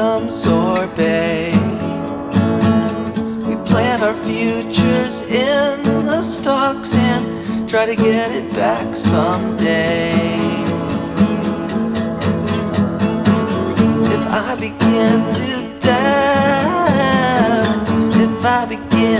some sorbet. We plant our futures in the stocks and try to get it back someday. If I begin to doubt, if I begin